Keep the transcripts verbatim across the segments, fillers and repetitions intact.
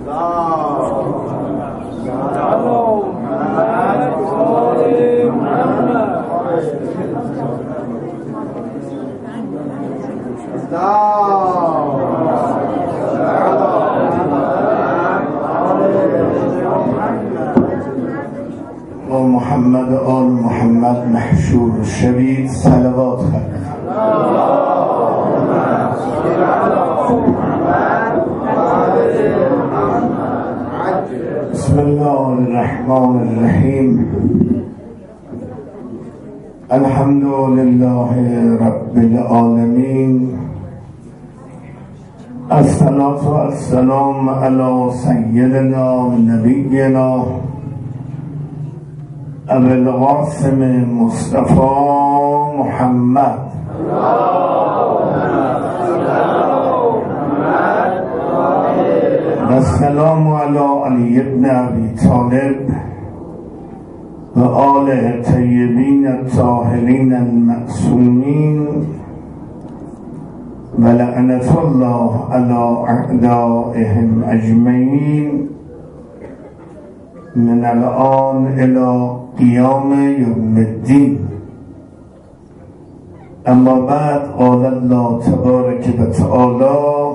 محمد آل محمد محشور شوید صلوات خواهید. بسم الله الرحمن الرحیم. الحمد لله رب العالمین. الصلاة والسلام علی سیدنا نبینا ابو القاسم مصطفى محمد و السلام علی علی بن ابی طالب و آل طیبین الطاهرین المعصومین و لعنت الله علی اعدائهم اجمعین من الان الى قیام یوم الدین. اما بعد قال الله تبارک و تعالی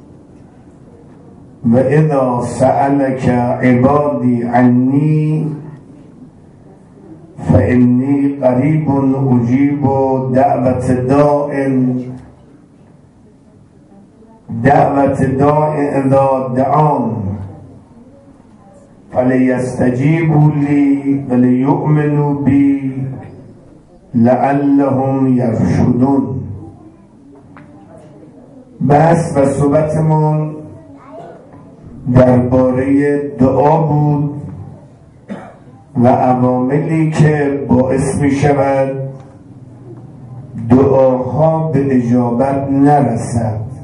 و اذا سألك عبادی عنی فإنی قریب اجیب دعوت داع دعوت داع اذا دعان فلیستجیبوا لی ولیؤمنوا بی لعلهم یرشدون. بحث و صحبتمون درباره دعا بود و عواملی که باعث می شود دعاها به اجابت نرسد.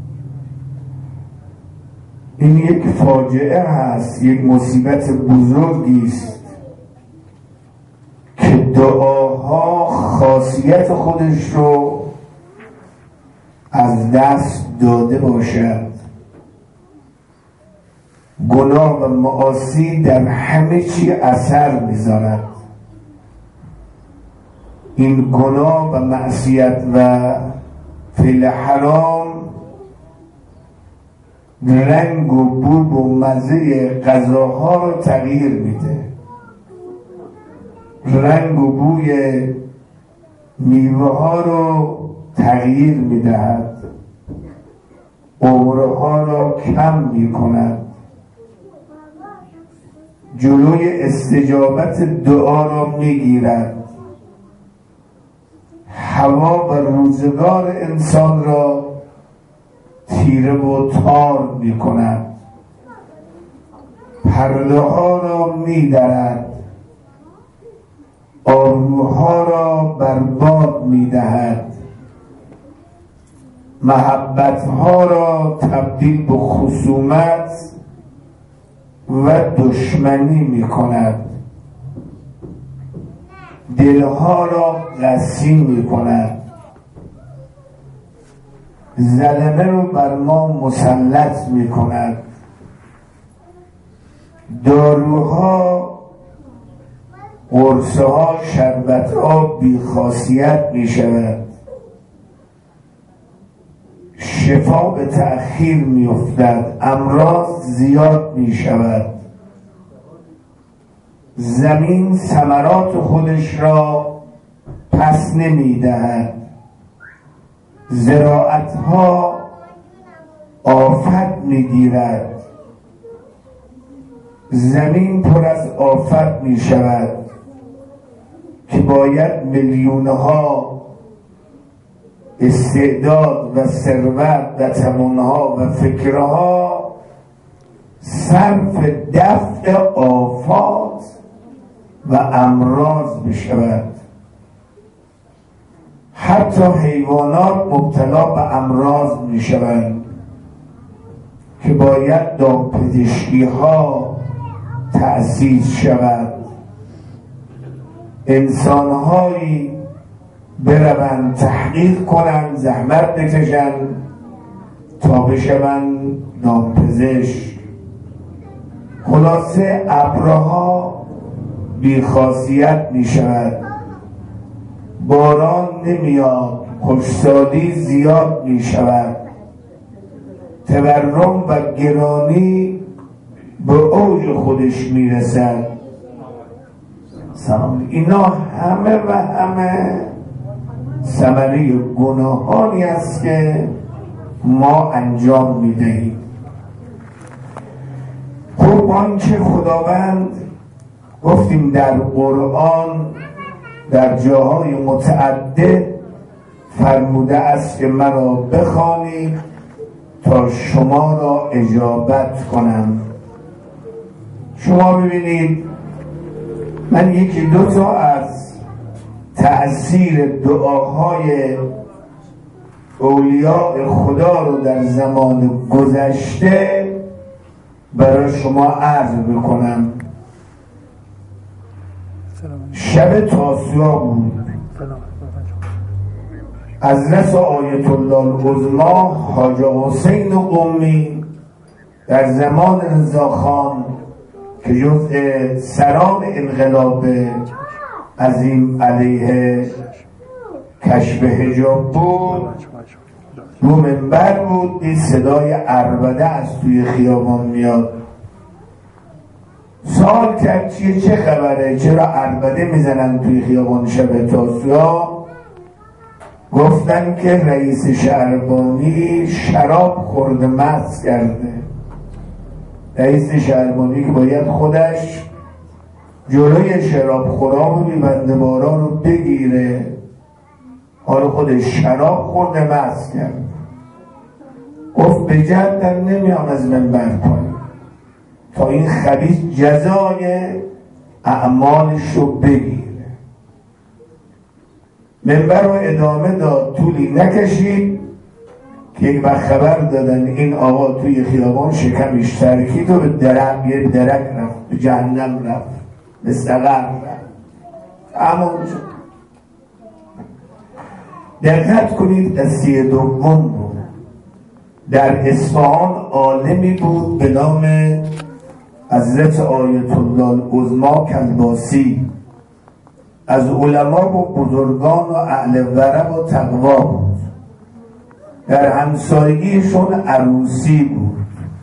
این یک فاجعه هست، یک مصیبت بزرگی است که دعاها خاصیت خودش رو از دست داده باشد. گناه و معاصی در همه چی اثر می‌ذارد. این گناه و معصیت و فعل حرام رنگ و بو و مزه غذاها رو تغییر میده، رنگ و بوی میوه ها رو تغییر میدهد، عمرها را کم میکند، جلوی استجابت دعا را میگیرد، هوا و روزگار انسان را تیره و تار می کند، پرده ها را می درد، آرزوها را برباد می دهد، محبت ها را تبدیل به خصومت و دشمنی می کند، دلها را قسی می کند، ظلمه رو بر ما مسلط می کند، داروها قرصه ها شربت ها بی خاصیت می شود، شفا به تأخیر می افتد، امراض زیاد می شود، زمین ثمرات خودش را پس نمی دهد، زراعت ها آفت می گیرد، زمین پر از آفت می شود که باید میلیون ها استعداد و ثروت و تمنها و فکرها صرف دفع آفات و امراض بشود. حتی حیوانات مبتلا به امراض می شوند که باید دامپزشکی ها تأسیس شود، انسان هایی بروند تحقیق کنند، زحمت بکشند تا بشوند دامپزشک. خلاصه ابرها بیخاصیت می شود، باران نمیاد، خشکسالی زیاد می شود، تورم و گرانی به اوج خودش می رسد. اینا همه و همه ثمره گناهانی است که ما انجام می دهیم. خب آنچه خداوند گفتیم در قرآن در جاهای متعدد فرموده است که مرا بخوانید تا شما را اجابت کنم. شما ببینید من یکی دو تا از تأثیر دعاهای اولیاء خدا رو در زمان گذشته برای شما عرض بکنم. شب تاسوعا بود، حضرت آیت الله العظما حاج حسین قمی در زمان رضاخان که جزء سران انقلاب عظیم علیه کشف حجاب بود رو منبر بود. این صدای عربده از توی خیابان میاد. سوال کرد چیه، چه خبره، چرا عربده میزنن توی خیابان شب تاسوعا؟ گفتن که رئیس شهربانی شراب خورده مست کرده. رئیس شهربانی که باید خودش جلوی شراب خورا و میبنده بارا رو بگیره، حالا خودش شراب خورده مست کرده. گفت به جدن نمیام از منبر پایین تا این خبیث جزای اعمالش رو بگیره. منبر رو ادامه داد، طولی نکشید که یک وقت خبر دادن این آقا توی خیابان شکمش ترکید و به درک یه درک رفت، به جهنم رفت، به سقر رفت. اما دقت کنید قصه دوم بود. در اصفهان عالمی بود به نام حضرت آیت الله العظما کلباسی، از علما و بزرگان و اهل ورع و تقوا بود. در همسایگیشون عروسی بود.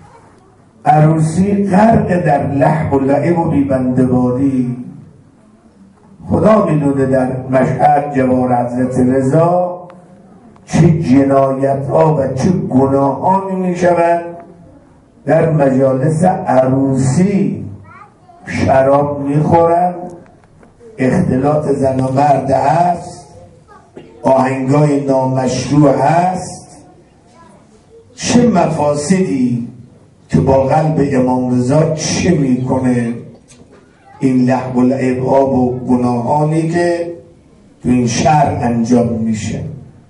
عروسی غرق در لهو و لعب و بیبنده‌باری. خدا میدونه در مشهد جوار حضرت رضا چه جنایت ها و چه گناهانی می شود. در مجالس عروسی شراب می خورند، اختلاط زن و مرد هست، آهنگای نامشروع هست. چه مفاسدی که با قلب امام رضا چه میکنه این لهو و لعب ها و گناهانی که تو این شهر انجام میشه.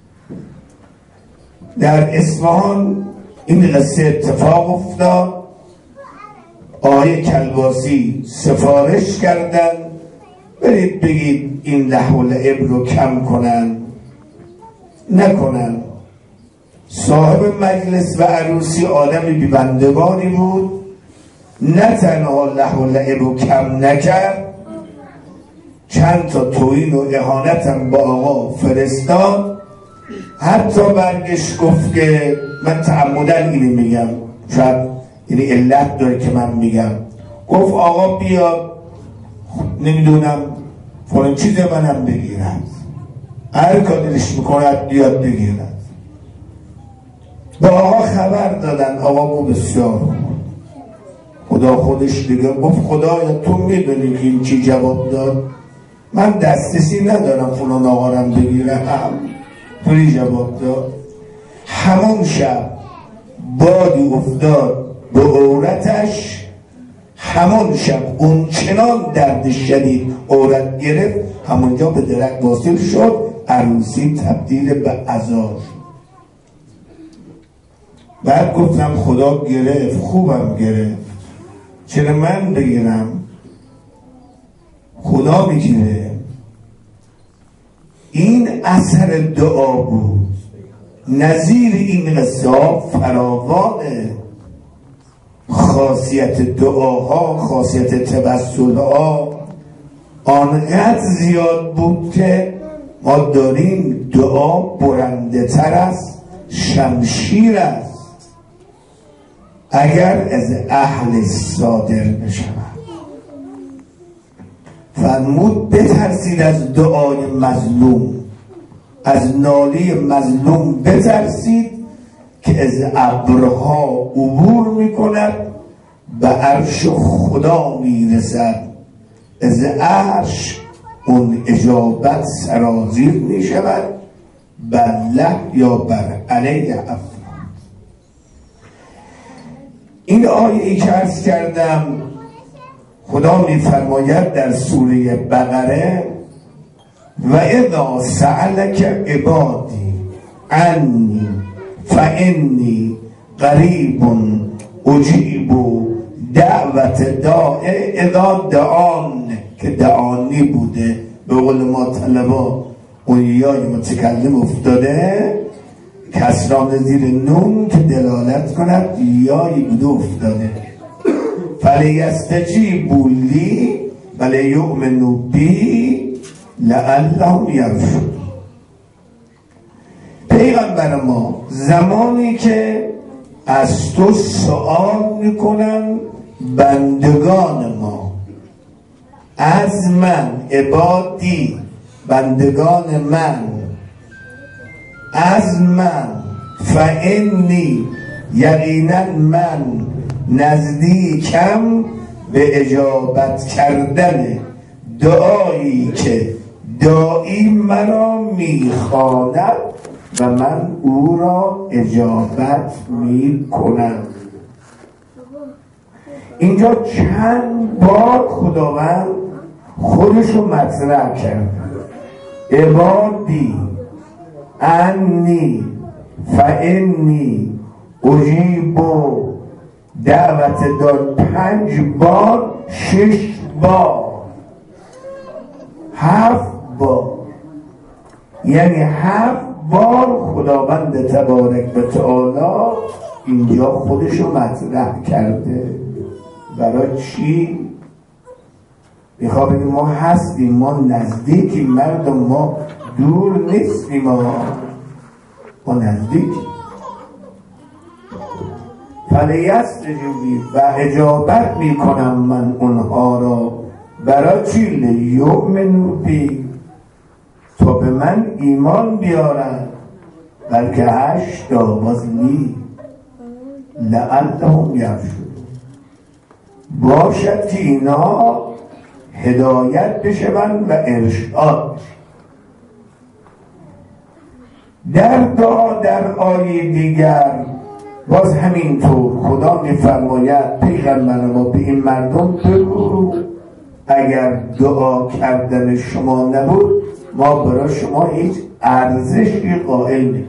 در اصفهان این قصه اتفاق افتاد. آقای کلباسی سفارش کردن برید بگید این لهو و لعب رو کم کنن، نکنن. صاحب مجلس و عروسی آدمی بیبندگانی بود، نه تنها لهو و لعب رو کم نکرد، چند تا توهین و اهانت هم با آقا فرستاد. حتی برگشت گفت که من تعمدن اینی میگم، شاید اینی علت داره که من میگم. گفت آقا بیا نمیدونم فلان چیز منم بگیرد، هر کارش میکند بیاد بگیرد. با آقا خبر دادن. آقا گفت بسیار خدا خودش دیگه گفت خدایا تو میدونی که این چی جواب داد، من دسترسی ندارم فلان آقا رم بگیرم. توی جواب داد. همون شب بادی افتاد به عورتش، همون شب اون چنان درد شدید عورت گرفت، همونجا به درک واصل شد، عروسی تبدیل به عذاب. بعد گفتم خدا گرفت، خوبم گرفت، چرا من بگیرم؟ خدا میگیره. این اثر دعا بود. نظیر این قصه فراوانه. خاصیت دعاها، خاصیت توسلها آنقدر زیاد بود که ما داریم دعا برنده تر از شمشیر است اگر از اهل صادر بشود. فرمود بترسید از دعای مظلوم، از ناله مظلوم بترسید که از ابرها عبور میکند به عرش خدا میرسد، از عرش اون اجابت سرازیر میشود بر له یا بر علیه افراد. این آیه ای که عرض کردم خدا میفرماید در سوره بقره و اذا سألک عبادی عنی فانی قریب اجیب دعوت داعی اذا دعان، که دعانی بوده به قول ما طلبا اون یای متکلم افتاده کسران زیر نون که دلالت کند یایی بوده افتاده. فلیستجیبوا لی ولیؤمنوا بی لعلهم یرشدون. پیغمبر ما زمانی که از تو سؤال میکنن بندگان ما، از من، عبادی بندگان من، از من، فانی یقینا من نزدیکم به اجابت کردن دعایی که داعی مرا میخواند و من او را اجابت میکنم. اینجا چند بار خداوند خودشو مطرح کرد. عبادی انی فانی اجیب دعوت داد پنج بار، شش بار، هفت بار، یعنی هفت بار خداوند تبارک و تعالی اینجا خودشو مطرح کرده. برای چی؟ میخواه بگیم ما هستیم، ما نزدیکیم، مردم ما دور نیستیم، ما ما نزدیکیم. فلیستجیبوا و اجابت میکنم من اونها را. برای چی؟ لیؤمنوا بی، تا به من ایمان بیارن. بلکه هشتا باز لی لعلهم یرشدون، باشد که اینا هدایت بشون و ارشاد. در دعا در آیه دیگر باز همینطور خدا میفرماید پیغمبر ما به این مردم بگو اگر دعا کردن شما نبود ما برای شما هیچ ارزشی قائل نمیشیم.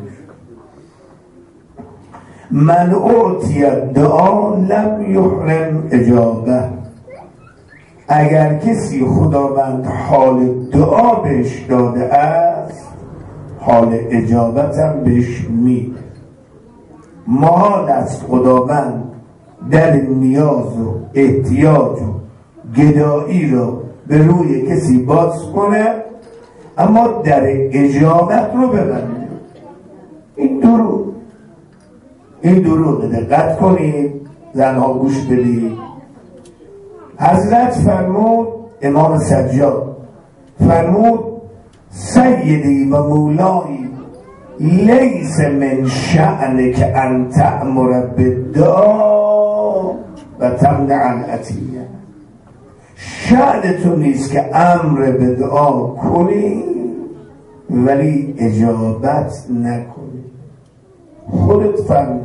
من اوتی دعا لم یحرم اجابه. اگر کسی خداوند حال دعا بهش داده است حال اجابت هم بهش میده. محال است خداوند در نیاز و احتیاج و گدایی رو به روی کسی باز کنه اما در اجابت رو ببنده. این دروغ این دروغ دقت کنید زنها گوش بدید. حضرت فرمود، امام سجاد فرمود سیدی و مولایی لیس من شأنک ان تأمر بالدعا و تمنع العطیه. شأن تو نیست که امر به دعا کنی ولی اجابت نکنی. خودت فرمودی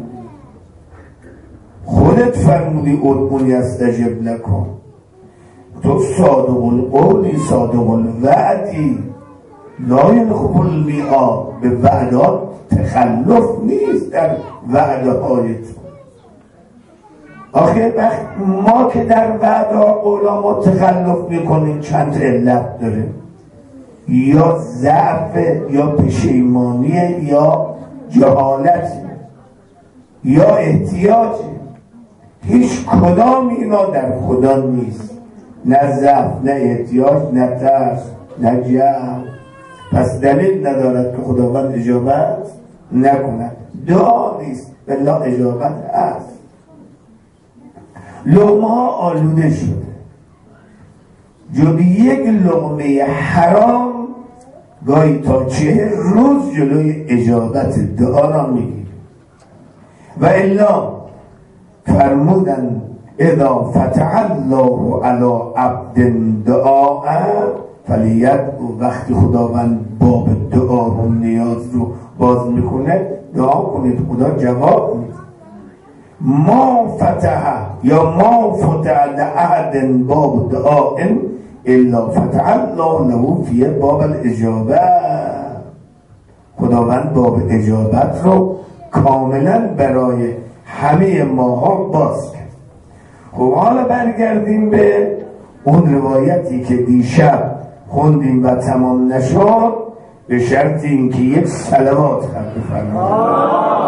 خودت فرمودی ادعونی استجب لکم. تو صادق القولی صادق الوعدی، لا یخلف المیعاد. به وعدات تخلف نیست در وعده های تو. آخه وقت ما که در وعده قولا ما تخلف میکنیم چند علت داره، یا ضعف یا پشیمانی یا جهالت یا احتیاج. هیچ کدام اینا در خدا نیست، نه ضعف، نه احتیاج، نه ترس، نه جهل. پس دلیل ندارد که خداوند اجابت نکند. دعا نیست، بالله اجابت هست. لقمه ها آلوده شده، جلوی یک لقمه حرام گاهی تا چهل روز جلوی اجابت دعا را میگیره. و الا فرمودن اذا فتح الله علی عبد دعا فلیت، وقتی خداوند باب دعا رو نیاز رو باز میکنه دعا کنید، خدا جواب میده. ما فتح یا ما فتح لأحد باب دعا الا فتح الله له فی باب الاجابه. خداوند باب اجابت رو کاملا برای همه ماها باز کرد. خب حالا برگردیم به اون روایتی که دیشب خوندیم و تمام نشد، به شرط اینکه یک صلوات خط بفرمایید.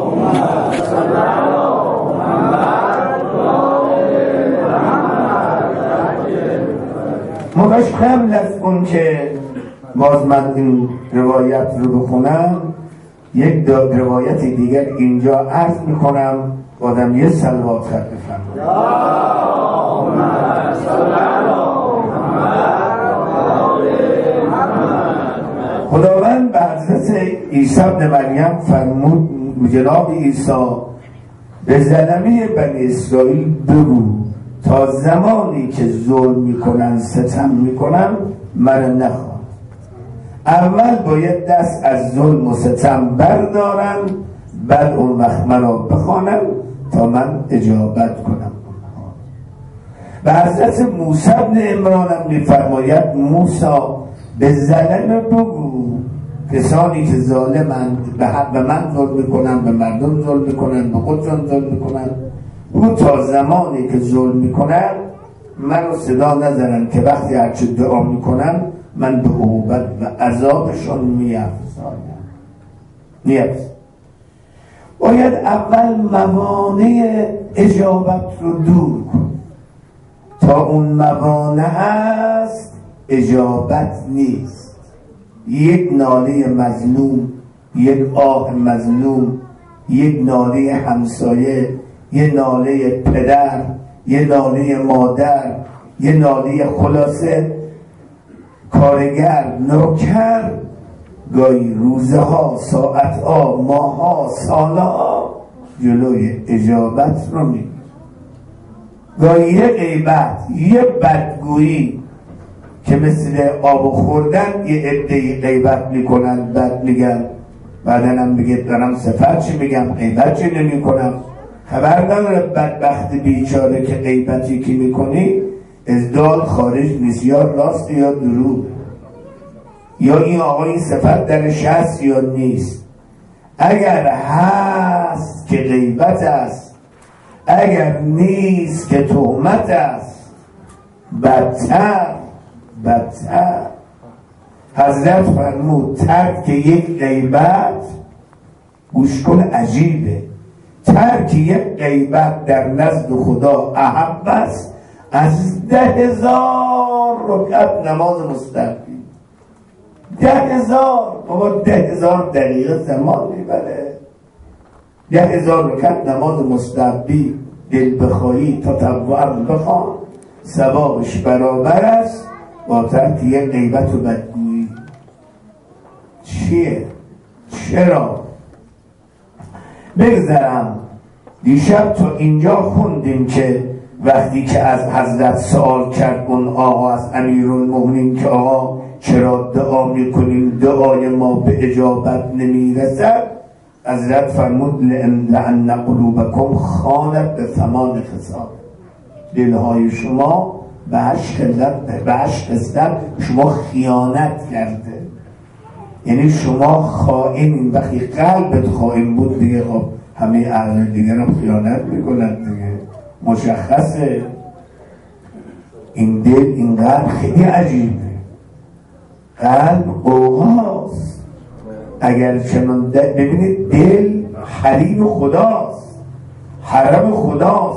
مداش قبل از اون که باز من این روایت رو بخونم، یک روایت دیگر اینجا عرض میکنم، بادم یه صلوات خط بفرمایید. خداوند به حضرت عیسی ابن مریم فرمود، جناب عیسی به زلمه بنی اسرائیل بگو تا زمانی که ظلم میکنن ستم میکنن من نخواد. اول باید دست از ظلم و ستم بردارن، بعد اون وقت من را بخوانن تا من اجابت کنم. و حضرت موسی ابن عمران هم میفرماید موسی به زلمه بگو کسانی که ظالمند به حق به من ظلم میکنن، به مردم ظلم میکنن، به خودشون ظلم میکنن، او تا زمانی که ظلم میکنن من رو صدا نزنن که وقتی هرچه دعا میکنن من به عقوبت و عذابشون میافزایم. نیست باید اول موانع اجابت رو دور کن. تا اون موانع هست اجابت نیست. یک ناله مظلوم، یک آه مظلوم، یک ناله همسایه، یک ناله پدر، یک ناله مادر، یک ناله خلاصه کارگر، نوکر، گاهی روزه ها، ساعت ها، ماه ها، سال ها جلوی اجابت رو میگیر. گاهی یه غیبت، یه بدگویی که مثل آب خوردن یه عده‌ای غیبت میکنن، بد میگن، بعدن هم بگید دارم صفت چی میگم، غیبت چی نمی کنم. خبر نداره بدبخت بیچاره که غیبتی که میکنی ازدال خارج نیست، یا راست یا دروغ، یا این آقا این صفت درش هست یا نیست. اگر هست که غیبت است، اگر نیست که تهمت است. بدتر بدتر حضرت فرمود ترک یک غیبت، گوش کن عجیبه، ترک یک غیبت در نزد خدا احب است از ده هزار رکعت نماز مستحبی. ده هزار بابا، ده هزار دقیقه زمان میبره. ده هزار رکعت نماز مستحبی دل بخواهی تا تطوع بخوان ثوابش برابر است با ترک یک غیبت و بدگویی. چیه؟ چرا؟ بگذرم دیشب تا اینجا خوندیم که وقتی که از حضرت سوال کرد اون آقا از امیرالمومنین که آقا چرا دعا میکنیم دعای ما به اجابت نمیرسد، حضرت فرمود لأن قلوبکم خانت به ثمان خصال، دلهای شما به هشت خصلت شما خیانت کرده. یعنی شما خائن، وقتی قلبت خائن بود دیگه خب همه اهل دیگر هم خیانت میکنند دیگه، مشخصه. این دل این قلب خیلی عجیبه، قلب قوقاست. اگر چنان ببینید دل حریم خداست، حرم خداست.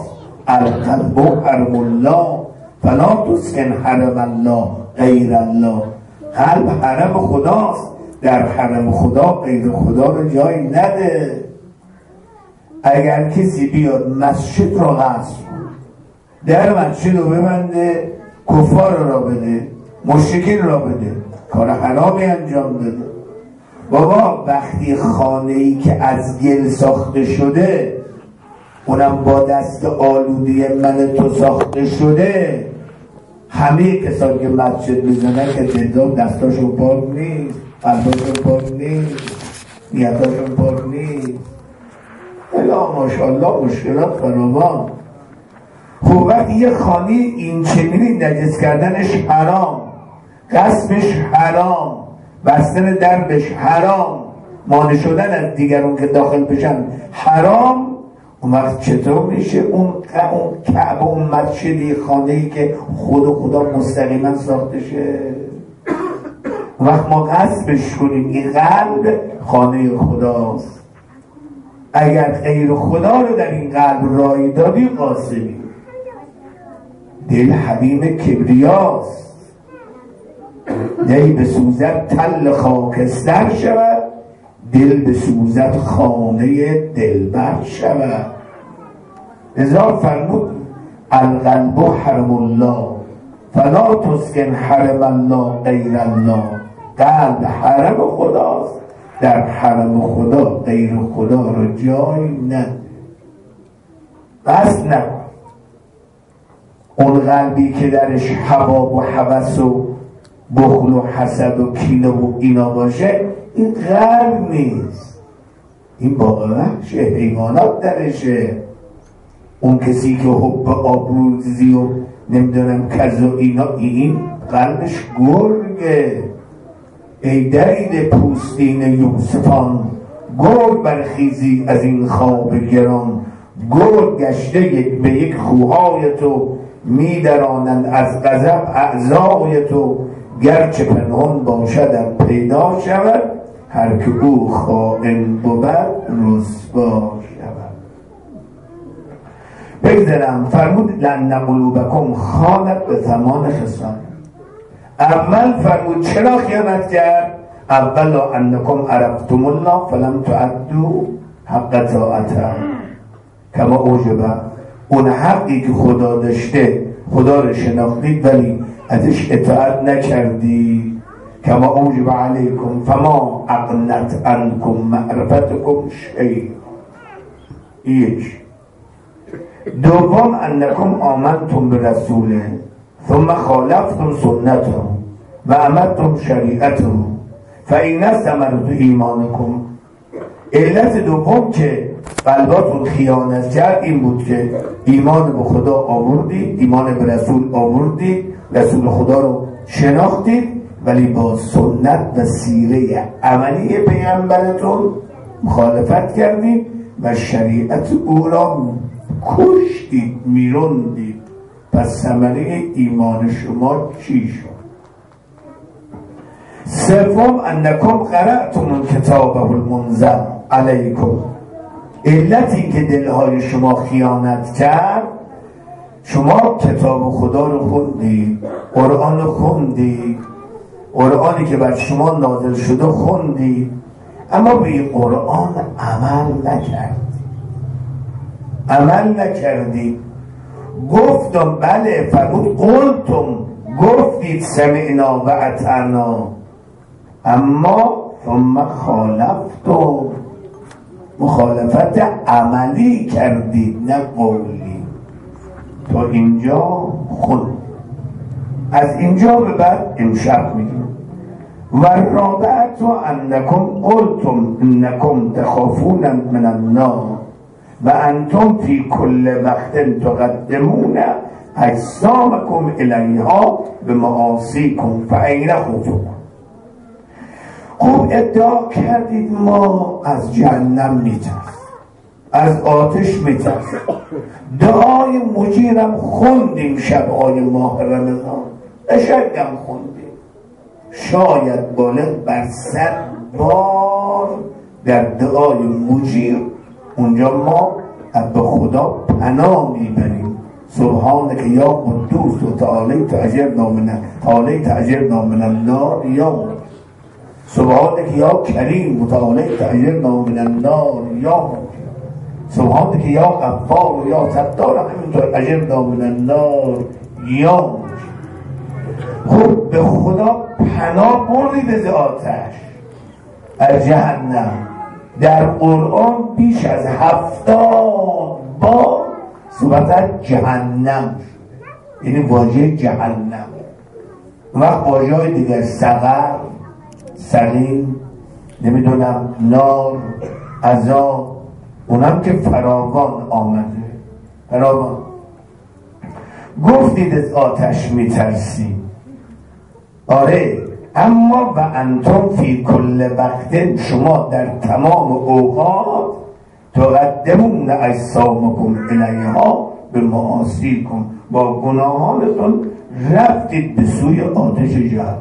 القلب حرم الله فلا تسکن حرم الله غیر الله. قلب حرم خداست، در حرم خدا غیر خدا رو جای نده. اگر کسی بیاد مسجد رو غصب در مسجد رو ببنده، کفار را بده، مشرکین را بده، کار حرامی انجام بده. بابا وقتی خانه‌ای که از گل ساخته شده، اونم با دست آلودی من تو ساخته شده، همه کسانی که مسجد میزنن که دلدار دستاشون پاک نیست، قلباشون پاک نیست، نیتاشون پاک نیست. الا ماشاءالله مشکلات فراوان. خب وقتی یه خانه این چنینی نجس کردنش حرام، غصبش حرام، بستن دربش حرام، مانع شدن از دیگرون که داخل بشن حرام، اون وقت چطور میشه اون اون کعبه، اون مسجدی، خانه‌ای که خود خدا مستقیما ساخته شه؟ اون وقت ما غصبش کنیم. این قلب خانه خداست. اگر غیر خدا رو در این قلب رای دادی قاسمی. دل حدیم کبریاست، دل به سوزت تل خاکستر شود، دل به سوزت خانه دلبر شود. لذا فرمود القلب حرم الله فلا تسکن حرم الله غیر الله. قلب حرم خداست، در حرم خدا غیر خدا رو جای نه. قصد نکن. اون قلبی که درش هوا و هوس و بخل و حسد و کینه و اینا باشه، این قلب نیست، این با وحش حیوانات درشه. اون کسی که حب آبروزی و نمیدونم کز و اینا، این قلبش گرگه. ای درید پوستین یوسفان، گرگ برخیزی از این خواب گران. گرگ گشته یک به یک خوهای تو، میدرانند از غضب اعضای تو. گرچه پنهان باشد پیدا شود، هر که او خائن بود رسوا شود. بگذرم فرمود لن قلوبکم خانت به ثمان خصال. اول فرمود چرا خیانت کرد؟ اول انکم عرفتم الله فلم تعدوا حق طاعته. کما اوجبه، اون حقی که خدا داشته خدا رو شناختید ولی ازش اطاعت نکردی. کما اوجب علیکم فما اغنت عنکم معرفتکم شیء. یک. دوم انکم آمنتم برسوله ثم خالفتم سنته و عملتم شریعته فإن ثمرة ایمانکم. علت دوم که قلباتون خیانت کرد این بود که ایمان به خدا آوردید، ایمان به رسول آوردید، رسول خدا رو شناختید ولی با سنت و سیره عملی پیامبرتون مخالفت کردید و شریعت او را کشتید، میروندید. پس ثمره ایمان شما چی شد؟ سوم انکم قرأتم کتابه المنزل علیکم. علتی که دلهای شما خیانت کرد، شما کتاب خدا رو خوندید، قرآن رو خوندید، قرآنی که بر شما نازل شده خوندید، اما به این قرآن عمل نکردید. عمل نکردید. گفتم بله، فرمود قلتم، گفتید سمعنا و اطعنا، اما ثم خالفتم، مخالفت عملی کردید نه قولی. تا اینجا خود. از اینجا به بعد امشب میگیم و رابعت و انکم قلتم انکم تخافون من النار و انتم فی کل وقت تقدمون اجسامکم الیها به معاصیکم فأین خوفکم. خب ادعا کردید ما از جهنم میترس، از آتش میترس، دعای مجیرم خوندیم شبهای ماه رمضان، اشگم خوندیم، شاید بالغ بر صد بار در دعای مجیر اونجا ما به خدا پناه میبریم. سبحانك یا قدوس و تعالیت اجرنا من تعالیت اجرنا من النار یا مجید. سبحانك یا کریم و تعالیت اجرنا من النار یا مجید. سبحانك یا غفار و یا ستار همینطور اجرنا من النار یا مجید. خب به خدا پناه بردید از آتش، از جهنم. در قرآن بیش از هفتاد بار صورت از جهنم شده، یعنی واژه جهنم. وقت واژه های دیگر سقر، سقیم، نمیدونم نار، عذاب، اونم که فراوان آمده، فراوان. گفتید از آتش میترسید، آره، اما و انتم فی کل وقت، شما در تمام اوقات تقدمون اجسامکم الیها به معاصیکم، با گناهانتون رفتید به سوی آتش جهنم.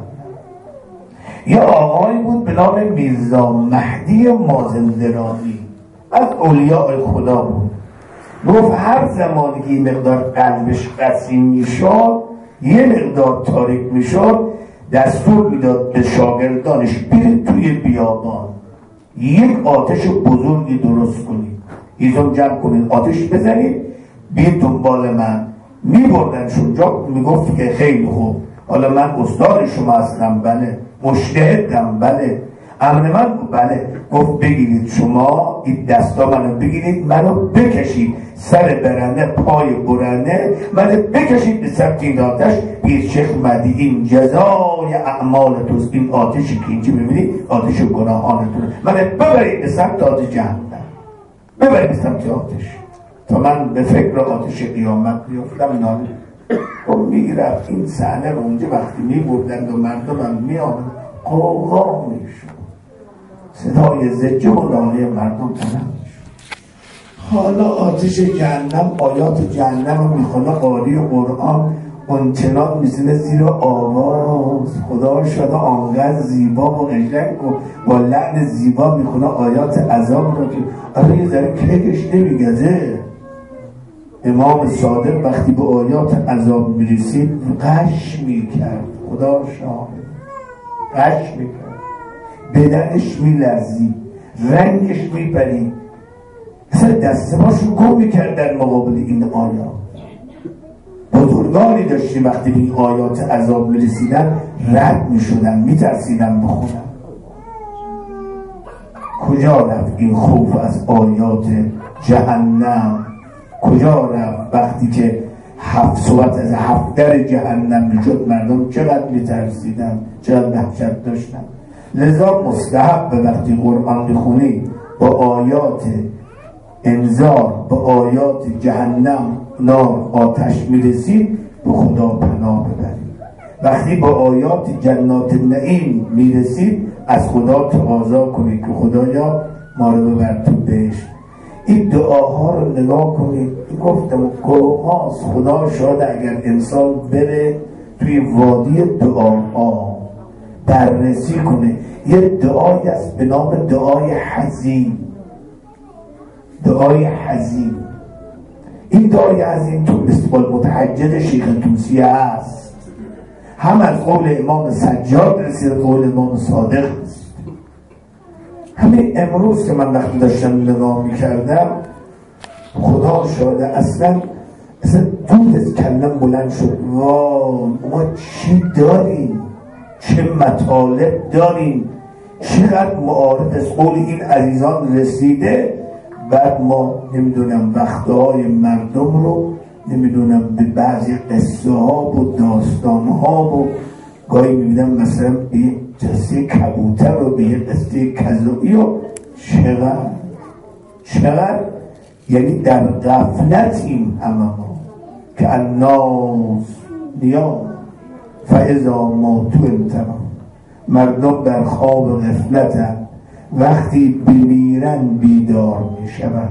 یه آقایی بود به نام میرزا مهدی مازندرانی، از اولیاء خدا بود. گفت هر زمانی که این مقدار قلبش قسیم میشد، یه مقدار تاریک میشد، دستور میداد به شاگردانش برید توی بیابان یک آتش بزرگی درست کنید، ایزون جمع کنید، آتش بزنید، بیاید دنبال من. میبردنشون جا، میگفت که خیلی خوب، حالا من استاد شما هستم، بله، مجتهدم، بله، امر من بله. گفت بگیرید شما این دستا منو بگیرید، منو بکشید سر برنده، پای برنده منو بکشید به سمت این آتش. بیر شیخ مهدی این جزای اعمال توست، این آتشی که اینجا میبینید آتش گناهانتونه، منو ببرید به سمت آتش جهنم، ببرید به سمت آتش تا من به فکر آتش قیامت بیفتم. ناله و میرفت این صحنه رو اونجا وقتی میبردند و مردم هم میآمد قوقا میشد، صدای زجه و ناله مردم تنم میشد. حالا آتش جهنم، آیات جهنم رو میخونه قاری قرآن، اونچنان میزنه زیر آواز، خدا شده آنقدر زیبا و قشنگ و با لحن زیبا میخونه آیات عذاب رو که آره یه ذره کلکش نمیگزه. امام صادق وقتی به آیات عذاب میرسید قش میکرد، خدا شاهد، قش میکرد، بدنش میلرزید، رنگش میپرید، اصلا دست پاشو گم میکرد در مقابل این آیات. بزرگانی داشتیم وقتی به این آیات عذاب میرسیدن رد میشدن، میترسیدن بخونن. کجا رفت این خوف از آیات جهنم؟ کجا رفت وقتی که هفت صورت از هفت در جهنم میشد؟ مردم چقدر میترسیدن، چقدر وحشت داشتن. لذا مستحب به وقتی قرآن بخونی با آیات انذار، با آیات جهنم، نار، آتش میرسید، به خدا پناه ببرید. وقتی با آیات جنات النعیم میرسید، از خدا تقاضا کنید که خدایا ما رو ببر تو بهشت. این دعاها رو نگاه کنید، گفتم گوهاست، خدا شاید اگر انسان بره توی وادی دعاها بررسی کنه، یه دعایی است به نام دعای حزین. دعای حزین، این دعای حزین تو مصباح متحجد شیخ توسیه هست، هم از قول امام سجاد رسید، قول امام صادق است. همین امروز که من وقتی داشتم نگاه میکردم، خدا شاده اصلا اصلا دود از کلم بلند شد. وای ما چی داریم، چه مطالب داریم، چقدر معارف از قول این عزیزان رسیده. بعد ما نمیدونم وقتهای مردم رو نمیدونم به بعضی قصه ها و داستان ها و گاهی میبینم مثلا به یه قصه کبوتر و به یه قصه کذایی و چقدر چقدر یعنی در غفلتیم همه ما که الناس نیام فاذا ما تو انتما، مردم در خواب غفلتن، وقتی بمیرن بیدار میشون.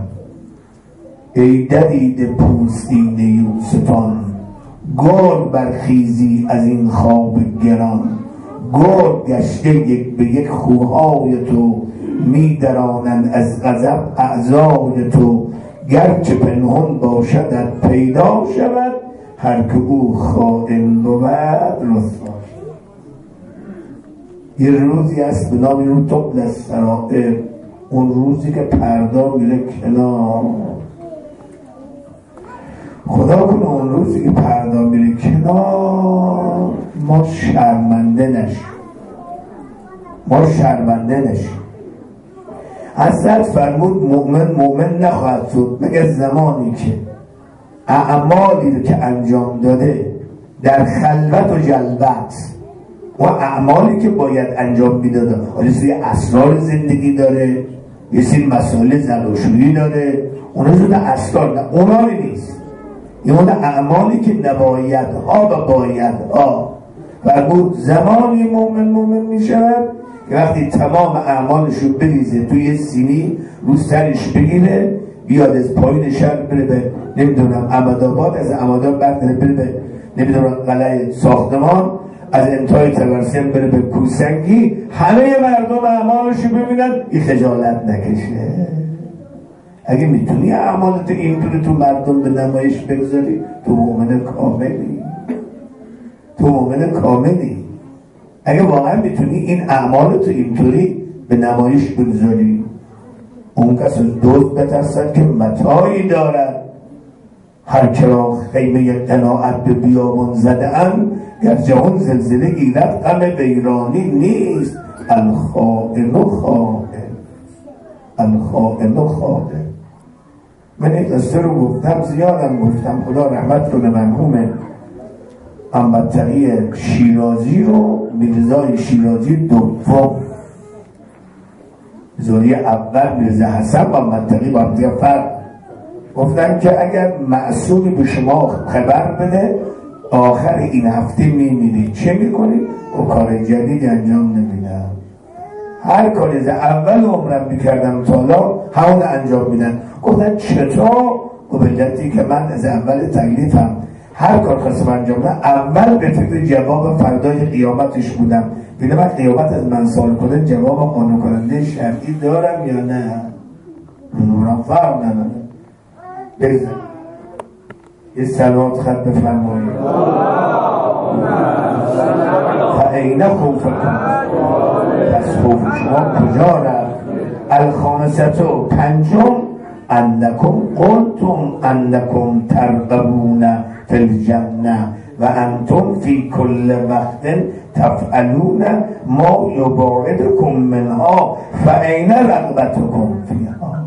ای ددید پوستین یوسفان، گل برخیزی از این خواب گران. گل گشته یک به یک خوهای تو، میدرانند از غضب اعضای تو. گرچه پنهان باشدت پیدا شود، هر که او خائن بود رسوا. یه روزی هست به نام اون تبل السرائر، اون روزی که پردا میره کنار. خدا کنه اون روزی که پردا میره کنار ما شرمنده نشیم، ما شرمنده نشیم. حضرت فرمود مؤمن مؤمن نخواهد شد مگر زمانی که اعمالی که انجام داده در خلوت و جلوت و اعمالی که باید انجام میداده، یه سری اسرار زندگی داره، یه سری مسائل زناشویی داره، اونا شده اسرار، نه اونا نیست، این اون اعمالی که نباید ها و باید ها. فرمود زمانی مومن مومن میشود که وقتی تمام اعمالشو بریزه توی سینی رو سرش بگیره، بیاد از پایین شهر بره به نمیدونم احمدآباد، از احمدآباد بعد بره به نمیدونم قلعه ساختمان، از انتهای تبرسیم بره به کوسنگی، همه مردم اعمالشو ببینن، این خجالت نکشه. اگه میتونی اعمالت اینطوری تو مردم به نمایش بگذاری، تو مؤمن کاملی، تو مؤمن کاملی. اگه واقعا میتونی این اعمالت اینطوری به نمایش بگذاری، اون کس از دوست بترسد که متاعی دارد، هر کرا خیمه قناعت به بیابان زده ام، گر جهان زلزله گیرد غم بیرانی نیست. الخائن خائن، الخائن خائن. من این قصه رو گفتم، زیادم گفتم، خدا رحمت کنه مرحوم محمدتقی شیرازی رو، میرزای شیرازی دوم، زوری اول میرزا حسن محمدتقی با هم دیگه فرق گفتن که اگر معصومی به شما خبر بده آخر این هفته میمیرید چه میکنید؟ و کار جدید انجام نمیدم، هر کاری از اول عمرم میکردم تا حالا همون انجام میدن. گفتن چطور؟ و به علتی که من از اول تکلیفم هر کار خواستم انجام بدم اول به فکر جواب فردای قیامتش بودم، ببینم من قیامت از من سوال کنه جواب قانع کننده شرعی دارم یا نه. نورم فرق نداره. بریزم یه صلوات خط بفرمایید. فأین خوفکم، پس خوف شما کجا رفت؟ الخامسة پنجم، انکم قلتم انکم ترغبون فی الجنه و انتم فی کل وقت تفعلون ما یباعدکم منها فأین رغبتکم فیها.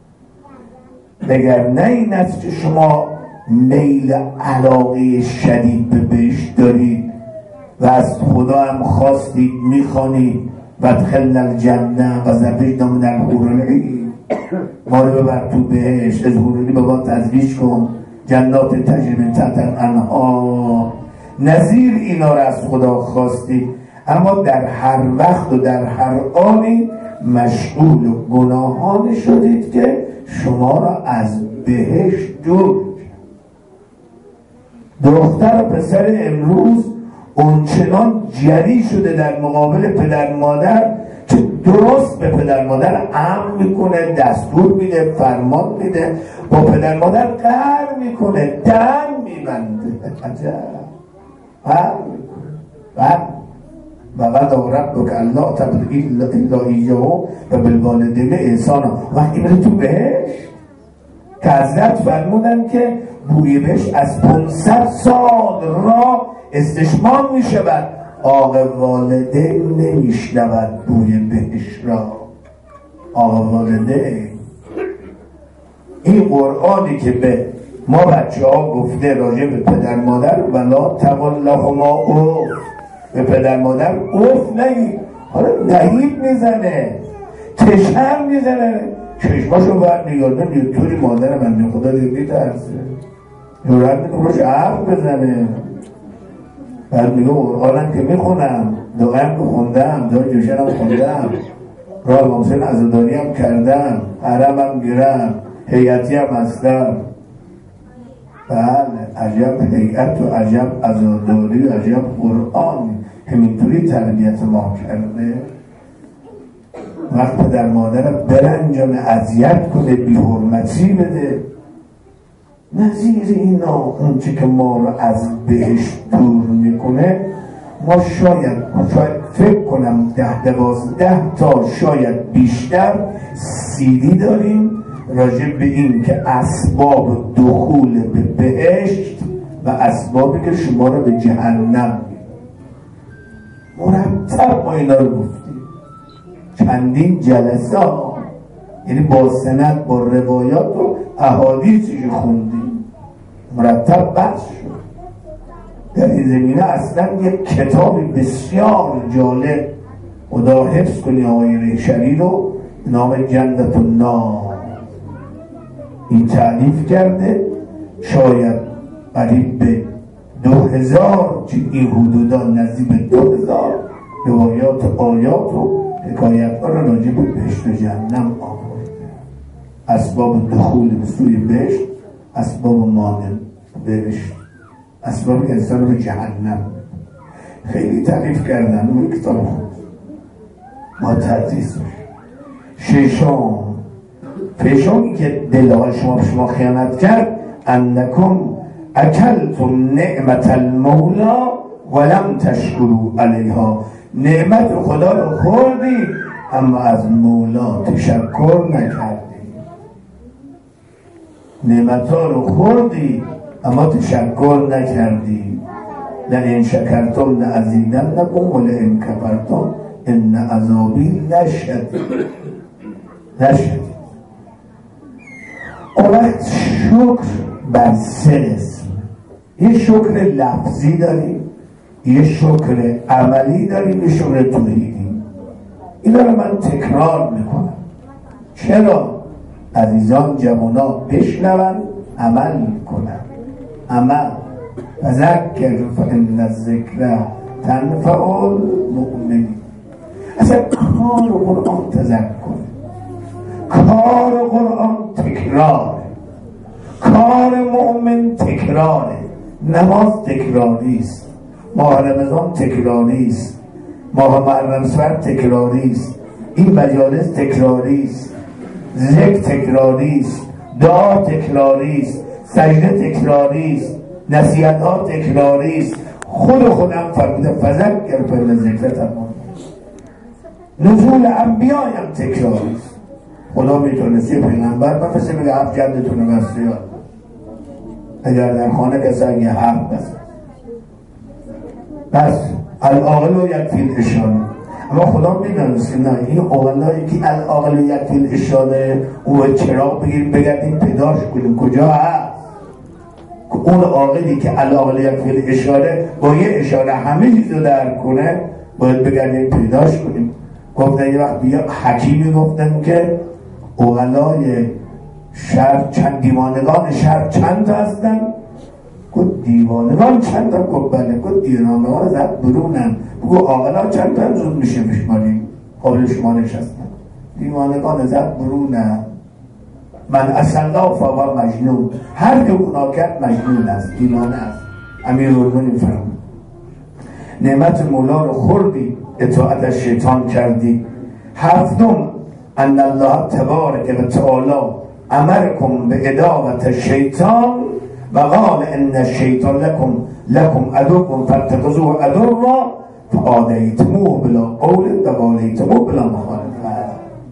مگر نه این است که شما میل علاقه شدید به بهش دارید و از خدا هم خواستید میخوانید و ادخلنا الجنه و زبیدنا من الحور العین، ما رو ببر تو بهش، از حوروری به ما تزویج کن، جنات تجری من تحت الانهار. نظیر اینا رو از خدا خواستید، اما در هر وقت و در هر آنی مشغول و گناهان شدید که شما را از بهش دور. دختر و پسر امروز اونچنان جری شده در مقابل پدر مادر که درست به پدر مادر امر میکنه، دستور میده، فرمان میده، با پدر مادر قهر میکنه، دم میبنده. عجب قهر میکنه. و قضا ربک الا تعبدوا الا ایاه و بالوالدین احسانا. وقتی بره تو بهش که حضرت فرمودن که بوی بهش از پانصد سال را استشمام می شود، آقا والدین نمیشنود بوی بهش را. آقا والدین، این قرآنی که به ما بچه ها گفته راجع به پدر مادر ولا تقل لهما اوف، به پدر مادر اوف نگید. حالا نهیب میزنه، تشم میزنه، چشماشو باید نگاده یه طوری مادر من خدا دیگه میترسه، یورد میتونه روش عرق بزنه. بعد میگه قرآنم که میخونم، دعایم که خوندم، دعای جوشنم خوندم، راه محسن عزاداری هم کردم، حرم هم گیرم، هیئتی هم هستم. بله عجب هیئت و عجب عزاداری و عجب قرآن همینطوری تربیت ما کرده. وقت پدر مادر برنجان اذیت کنه، بی حرمتی بده، نظیر اینا اونچه که ما رو از بهشت دور میکنه، ما شاید شاید فکر کنم ده دوازده تا شاید بیشتر سیدی داریم راجع به این که اسباب دخول به بهشت و اسبابی که شما رو به جهنم مرتب ما اینا رو گفتیم، چندین جلسه ها، یعنی با سند با روایات و احادیثی خوندیم، مرتب بحث شد. در این زمینه اصلا یک کتابی بسیار جالب خدا حفظ کنی آقای ریشری رو، نام جنت النار، این تعلیف کرده، شاید قریب به دو هزار این حدودان، نزدیک به دو هزار روایات آیات و حکایت ها را راجع به بهشت و جهنم آورده. اسباب دخول به سوی بهشت، اسباب مانع بهشت، اسباب انسان به جهنم، خیلی تعریف کردن اون کتاب خود ما تدریس ششم پیشم که دلهای شما به شما خیانت کرد، انکم اکلتم نعمت المولا ولم تشکروا علیها، نعمت خدا رو خوردی اما از مولا تشکر نکردی. نعمت ها رو خوردی اما تشکر نکردی. لئن شکرتم لازیدنکم ولئن کفرتم ان عذابی لشدید. لشدید. اون وقت شکر بر سه قسم، یه شکر لفظی داریم، یه شکر عملی داریم، یه شکر توحیدی. اینا رو من تکرار میکنم. چرا؟ عزیزان جوانا بشنون عمل کنن. عمل فذکر فان الذکر تنفع المؤمنین. اصلا کار قرآن تذکر، کار قرآن تکرار، کار مؤمن تکراره. نماز تکراری است، ماه رمضان تکراری است، ماه محرم سفر تکراری است، این مجالس تکراری است، ذکر تکراری است، دعا تکراری است، سجده تکراری است، نصیحت‌ها تکراری است. خود خودم فرموده فذکر فان الذکر تنفع. نزول انبیاء هم تکراری است. خدا میتونست یه پیغمبر بفرسته بگه هفت جلدتون رو بسته یاد، اگر در خانه کسی یه هفت بسته بس العاقل یکفی الاشاره. اما خدا میدونست نه، این عاقلایی که العاقل یکفی الاشاره او چراغ بگیریم بگردیم پیداش کنیم کجا هست. اون عاقلی که العاقل یکفی الاشاره با یه اشاره همه چیز رو درک کنه باید بگردیم پیداش کنیم. گفتن یه وقت بیا حکیمی گفتن که عقلای شهر چند، دیوانگان شهر چند هستن؟ گفت دیوانگان چند هم؟ گفت بله. گفت دیوانگان زد برونن. بگو عاقلا چند هم زود میشه بشماریم؟ قابل شمارش هستن. دیوانگان زد برونن. من اصلا فاقا مجنون، هر که گناه کرد مجنون است، دیوانه است. امیرالمومنین فرمود نعمت مولا رو خوردی، اطاعت از شیطان کردی. هفتم ان الله تبارک و تعالی امرکم به اداوت شیطان و قال ان الشیطان لکم لکم عدو فاتخذوه عدوا فآلیتموه بلا قول و قالیتموه بلا مخالفه.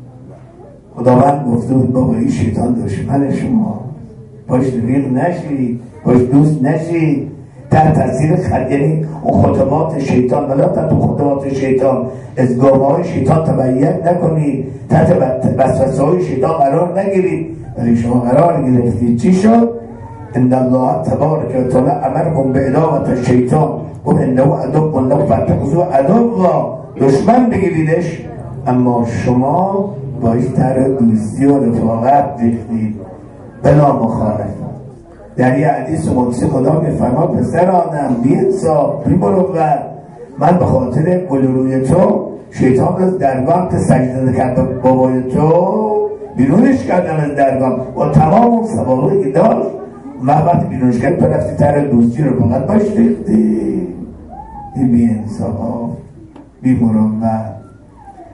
خداوند گفته بود بابا این شیطان دشمن شما، باش رفیق نشی، باش دوست نشی، تحت تاثیر خط، یعنی اون خطبات شیطان بلا تحت خطبات شیطان، ازگامه های شیطان تبعیت نکنی، تحت وسوسه های شیطان قرار نگیری. ولی شما قرار گرفتید. چی شد؟ ان الله تبارک و تعالی امرکم به اداوت شیطان و انه عدو لکم فاتخذوه عدوا، دشمن بگیریدش، اما شما باش تر دوستی و رفاقت ریختید بلا مخالفت. در یه حدیث قدسی خدا میفرماد پسر آدم بی انصاف بی مروت، من به خاطر گل روی تو شیطان رو در وقت سجده کرد بابای تو بیرونش کردم از درگاه با تمام اون سوابقی که داشت. من وقتی بیرونش کرد پرفتی تر دوستی رو فقط باش ریختی. این بی انصاف بی مروت.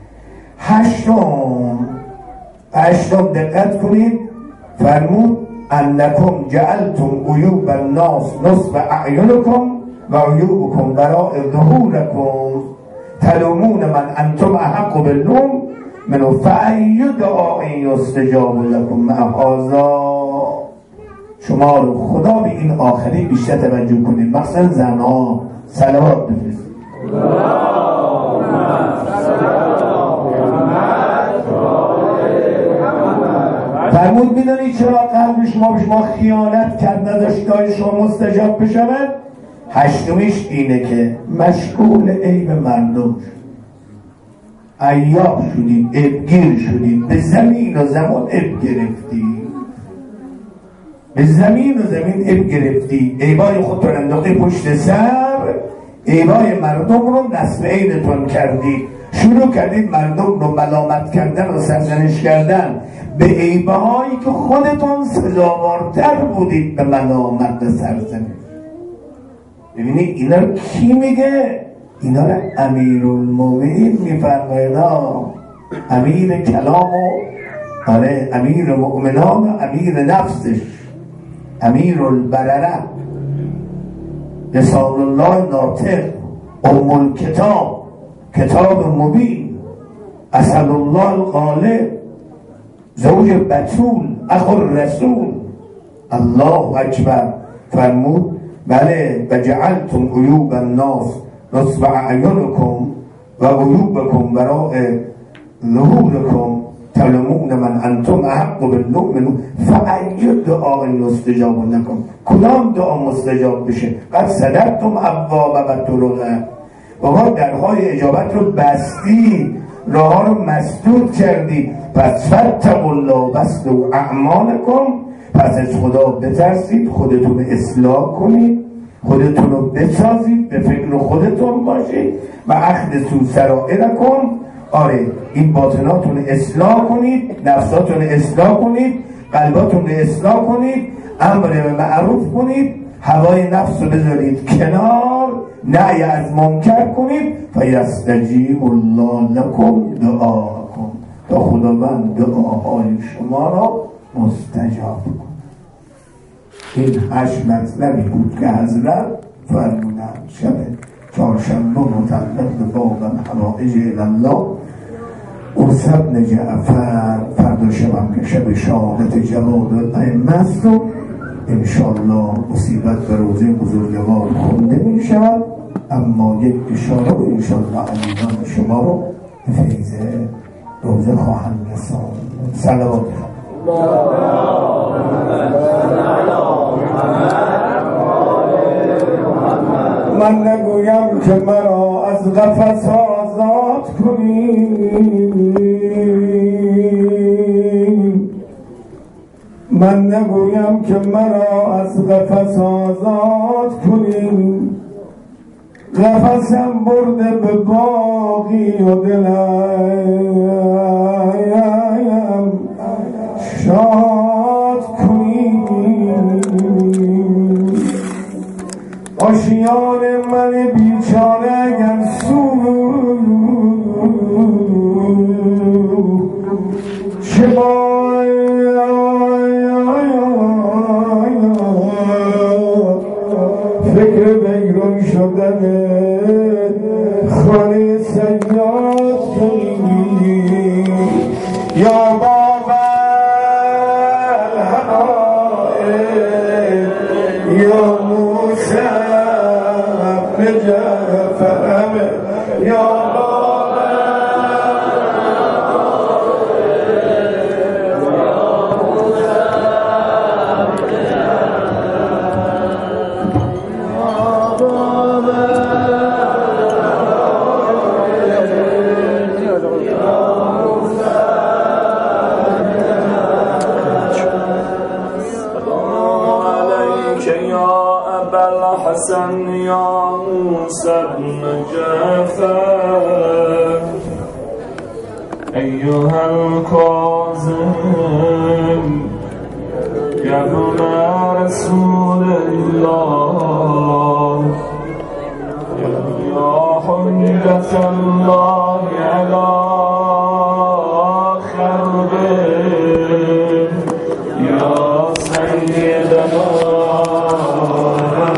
هشتم هشتم دقت کنید فرمود انکم جعلتم عیوب الناس نصب اعینکم و عیوبکم وراء ظهورکم تلومون من انتم احق باللوم منو فأی دعاء یستجاب لکم مع هذا. شما رو خدا به این آخری بیشتر توجه کنید، مثلا زنها صلوات بفرستید. فرمود میدونی چرا قلب شما به شما خیانت کرد نداشت دعای شما مستجاب بشود؟ هشتمیش اینه که مشغول عیب مردم عیاب شدید، عیبگیر شدید، به زمین و زمان عیب گرفتید، به زمین و زمین عیب گرفتید، عیبای خود رو انداخته پشت سر، عیبای مردم رو نصب عینتون کردید، شروع کردید مردم رو ملامت کردن و سرزنش کردن به عیبهایی که خودتون سزاوارتر بودید به ملامت و سرزنش. ببینید اینا رو کی میگه؟ اینا رو امیرالمومنین میفرماید، امیر کلام و آره امیر مؤمنان و امیر نفسش، امیر البرره، لسان الله ناطق، ام الکتاب، کتاب مبین، اسد الله الغالب، زوج بتول، اخو الرسول. الله اکبر. فرمود بله و جعلتم عیوب الناس نصب اعینکم و عیوبکم وراء ظهورکم تلومون من انتم احق باللوم فأی دعاء یستجاب لکم. کدام دعا مستجاب بشه؟ قد صدقتم ابواب و طرقه، بابا درهای اجابت رو بستی، راه ها رو مسدود کردی، پس فاتقوا الله واصلحوا اعمالکم، پس از خدا بترسید، خودتون اصلاح کنید، خودتون رو بسازید، به فکر خودتون باشید و اخذوا سرائرکم، آره این باطناتون اصلاح کنید، نفساتون اصلاح کنید، قلباتون اصلاح کنید، امر به معروف کنید، هوای نفس رو بذارید کنار، نهی از منکر کنید، فیستجیب الله لکم دعاکم، تا خداوند دعاهای شما را مستجاب کن. این هشت مطلبی بود که حضرت فرمودند شب چهارشنبه متعلق به باب الحوائج الله. قرص ابن جعفر فردا شبم که شب شهادت جواد الائمه است و انشاءالله مصیبت به روزه بزرگوار خونده می شود، اما یک اشاره و انشاءالله علیان شما رو به فیض روزه خواهند رساند. صلوات من نگویم که مرا از قفس آزاد کنید، من نگویم که مرا از قفس آزاد کنید، قفسم برده به باغی و دلم شاد کنید، آشیان من بیچاره اگر سو چه فکر بیرون شدن خانه سیاد کنید، یا بابا الحقائق یا موسی ابن جعفر یا حسن یا موسی ابن جعفر ایها الکاظم ابن رسول الله یا حجة